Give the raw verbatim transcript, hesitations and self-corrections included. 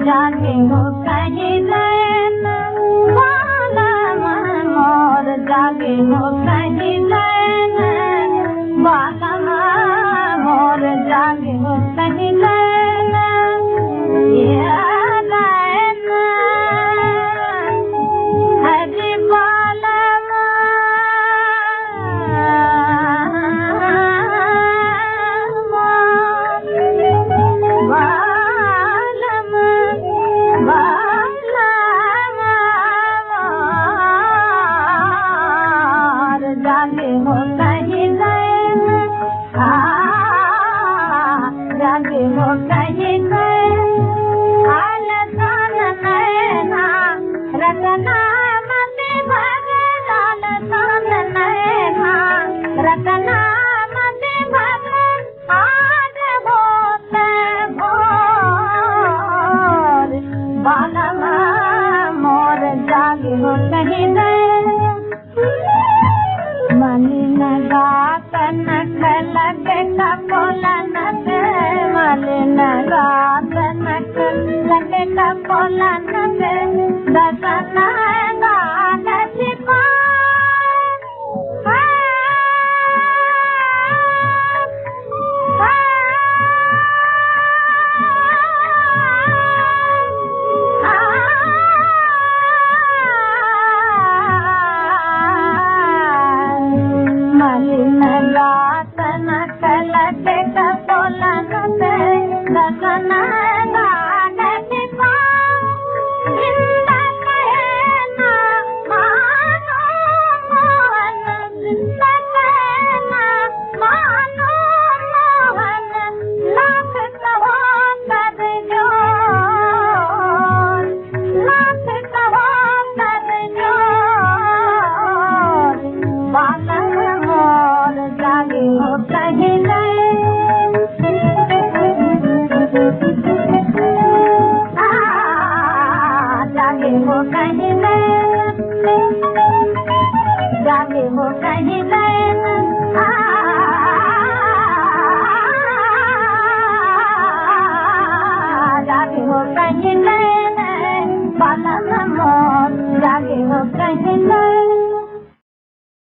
जागे हो कहीं नैन बालम मोर जागे हो कहीं नैन बालम मोर जागे हो कहीं नैन ये नैन हरि बालम जागे हो कहीं नैन जागे हो कहीं नैन हाल तान नैना रतना मते भग लाल तान नैना रतना मते भग आज होते भोर बालम मोर जागे हो कहीं नैन मलिन गातन लगे कपोलन से मलिन गातन लगे कपोलन से दसन गान छिपा मलिन गातन लगे कपोलन से दसन गान छिपा जिंद कहना मानो मोहन जिंद कहना मानो मोहन लाख कहो कर जोर लाख कहो कर जोर बालम मोर जागे हो कहीं नैन जागे हो कहीं नैन जागे हो कहीं नैन जागे हो कहीं नैन बालम मोर जागे हो कहीं नैन।